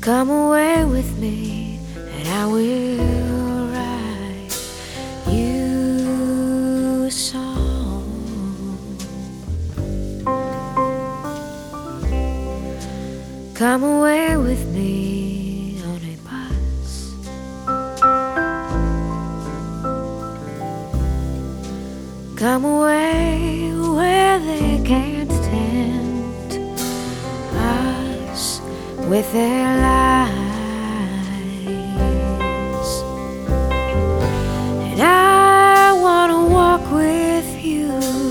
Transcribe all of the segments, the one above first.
Come away with me, and I will write you a song. Come away with me on a bus. Come away where they can't tempt us with their lies. And I wanna walk with you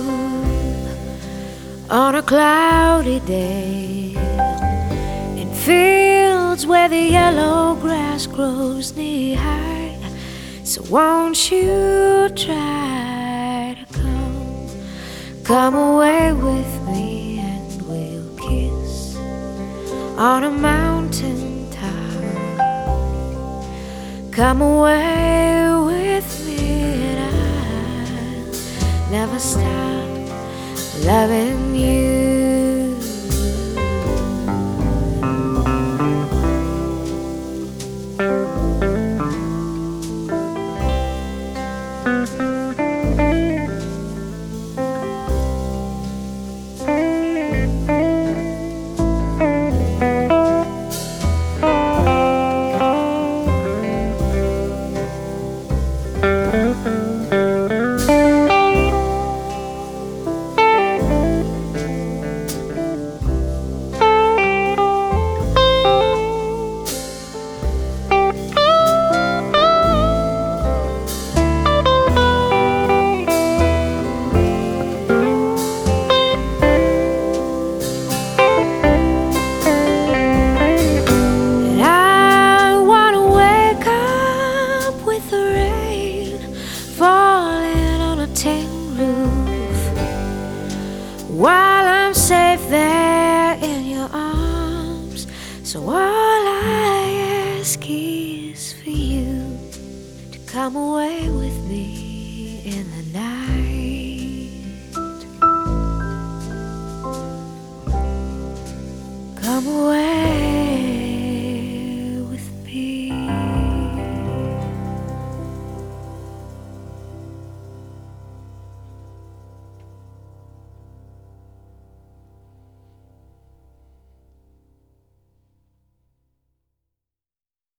on a cloudy day in fields where the yellow grass grows knee high. So won't you try to come away with me, and we'll kiss on a mountain top. Come away with me, and I'll never stop loving you. While I'm safe there in your arms, so all I ask is for you to come away with me.